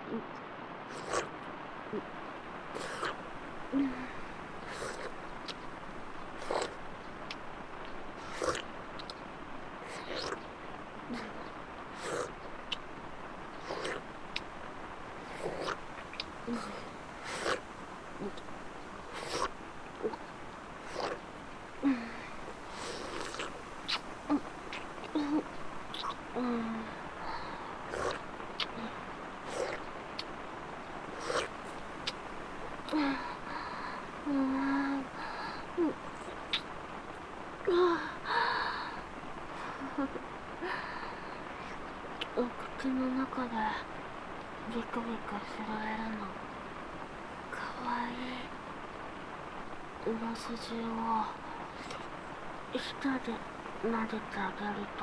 お口の中でビクビク震えるのかわいい。裏筋を舌で撫でてあげると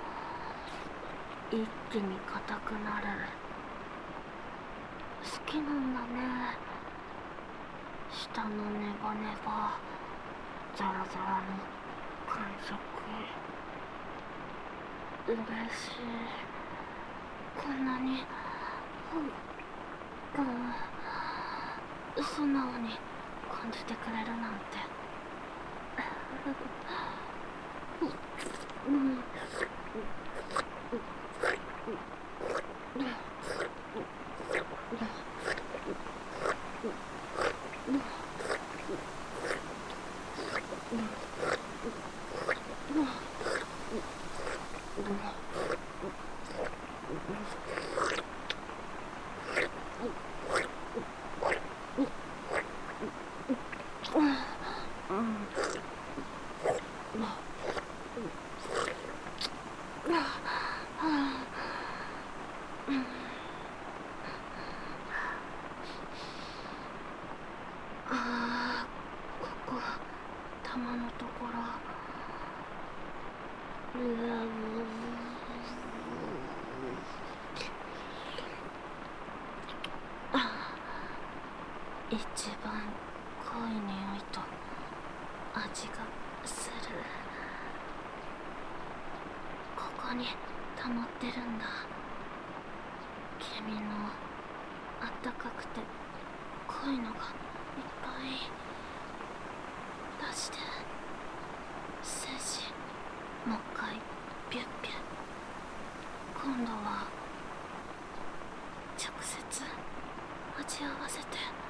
一気に硬くなる。好きなんだね。舌のネバネバザラザラの感触。嬉しい。こんなに素直に感じてくれるなんて。ここ玉のところ。一番濃い匂いと味がする。ここに溜まってるんだ。君のあったかくて濃いのがいっぱい出して。精子もう一回ピュッピュッ。今度は直接味合わせて。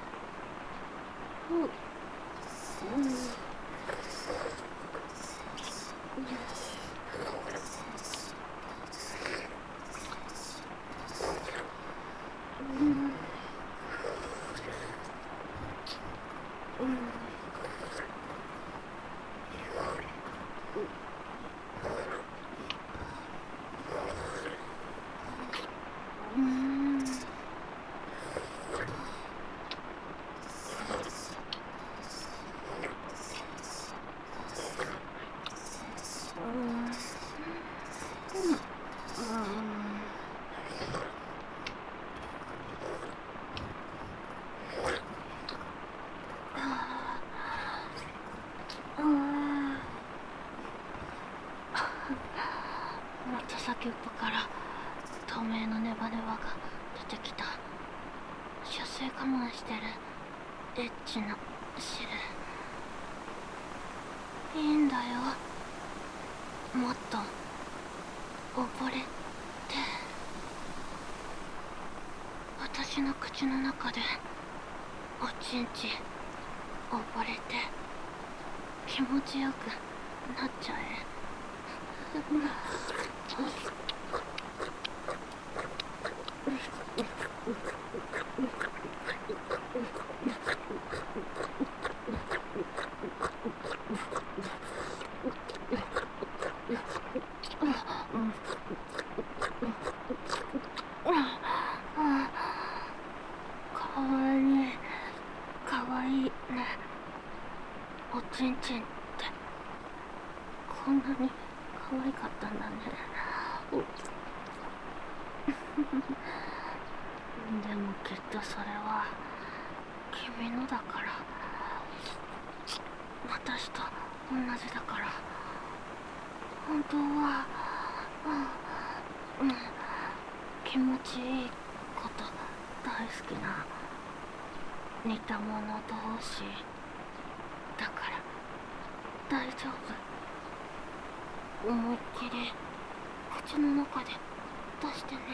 また先っぽから透明のネバネバが出てきた。射精我慢してるエッチな汁。いいんだよ、もっと溺れて。私の口の中でおちんち溺れて気持ちよくなっちゃえ。かわいい、かわいいね。おちんちんってこんなに可愛かったんだね。でもきっとそれは君のだから。私と同じだから。本当は気持ちいいことだ大好きな似た者同士だから大丈夫。思いっきり口の中で出してね。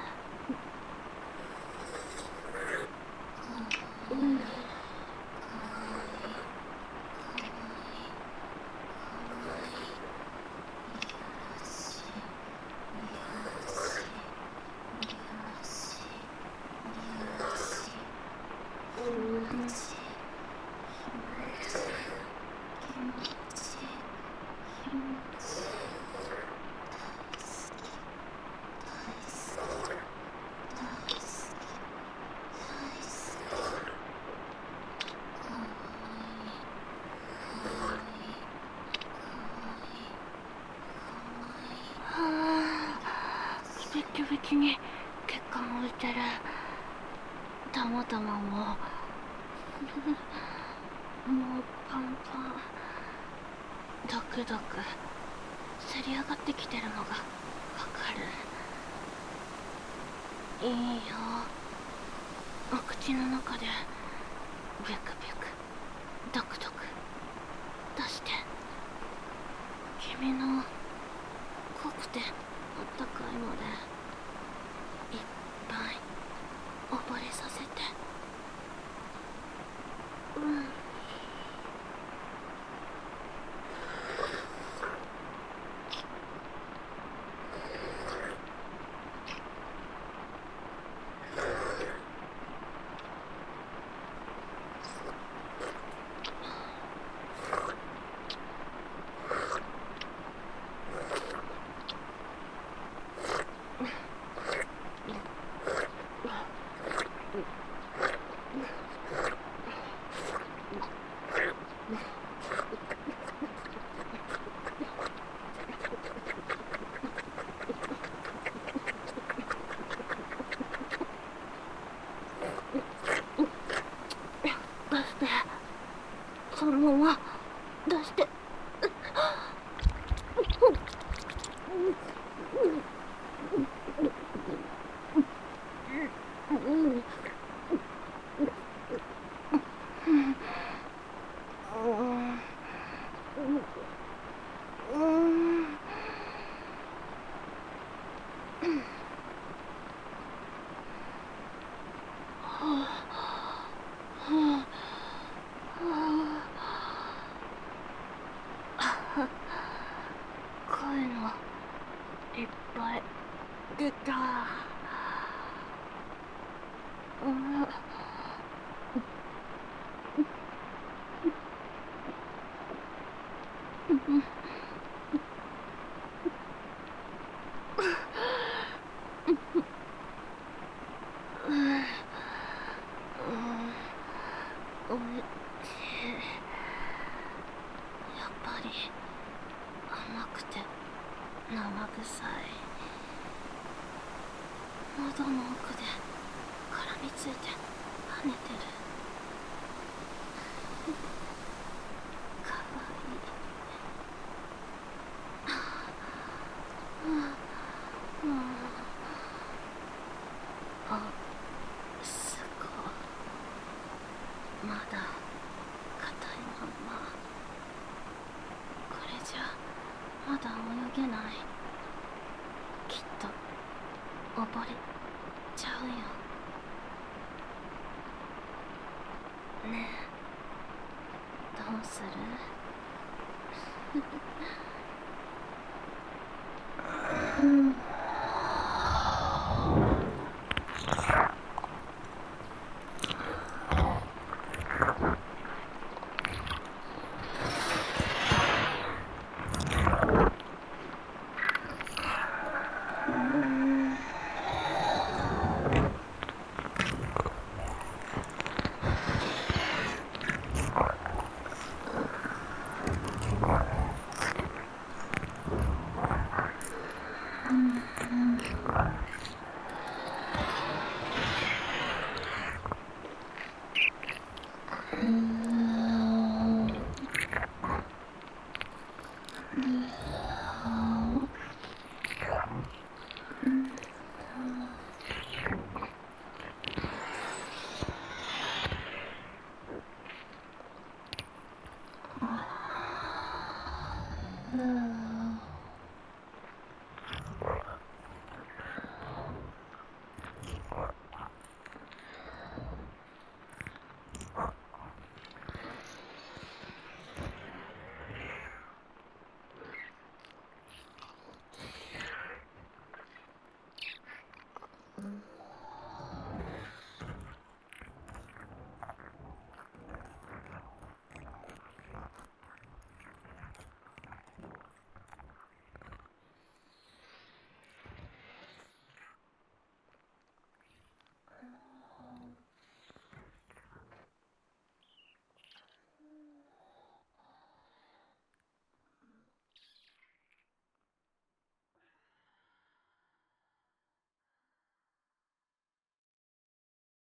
キビキビキに血管浮いてる。たまたまもうパンパン。ドクドクせり上がってきてるのがわかる。いいよ、お口の中でビクビクドクドク出して。君の濃くてあったかいのでいっぱい溺れさせて。出して、そのまま出して。声のいっぱい出た。おいしい。やっぱり甘くて生臭い。喉の奥で絡みついて跳ねてる。かわいい。あ、すごい。まだ硬いまんま。これじゃまだ泳げない。きっと溺れちゃうよ。ねえ、どうする？